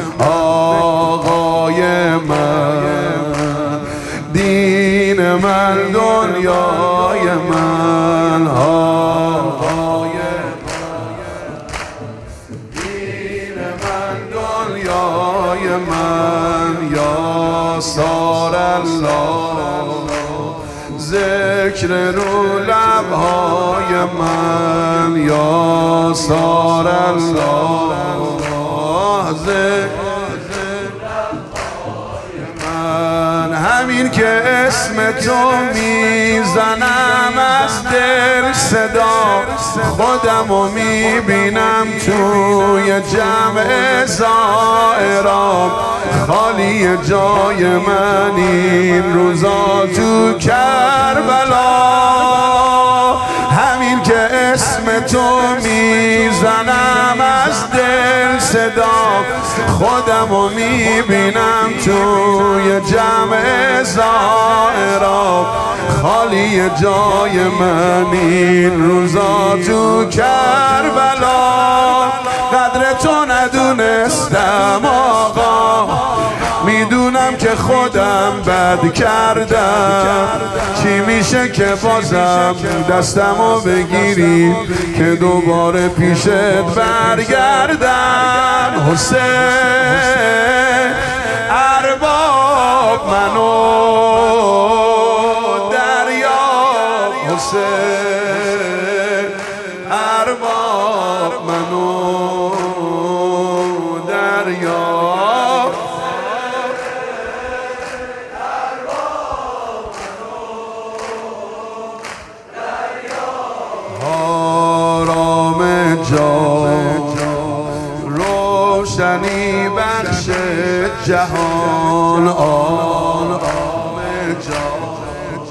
آقای من، دین من دنیای من، آقای من، دین من دنیای من. یا سار الله ذکر رو لبهای من، یا سار الله ذکر من. همین که اسم تو میزنم از دل صدا، خودمو میبینم توی جمع زائران، خالی جای من این روزا تو کربلا. همین که اسم تو میزنم از دل صدا، خودمو میبینم توی جمع زائران، خالی جای من این روزا تو کربلا. قدر تو ندونستم آقا، میدونم که خودم بد کردم. چی میشه که بازم دستمو بگیری که دوباره پیشت برگردم؟ حسین ارباب منو دریا، حسین ارباب منو دریا. آرام جان روشنی بخش جهان، آرام جان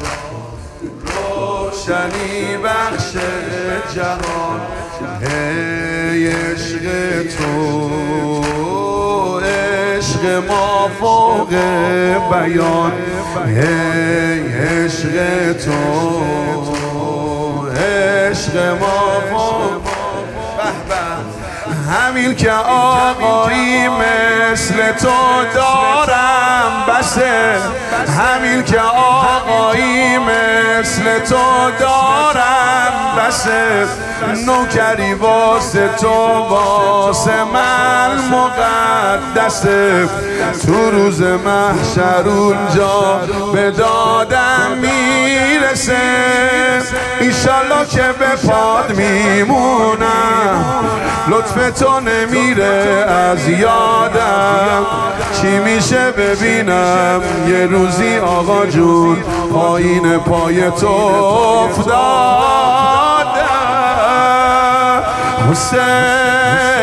روشنی بخش جهان. هی عشق تو عشق ما فوق بیان، هی عشق تو عشق ما فوق. همین که آقایی مثل تو دارم بسه، همین که آقایی مثل تو دارم بسه. نوکری واسه تو واسه من مقدسه. تو روز محشر اونجا به دادم میرسه، ایشالله که به پاد میمونم. لطف تو نمیره از یادم، چی میشه ببینم یه روزی آقا جون پایین پای تو افتادم. حسین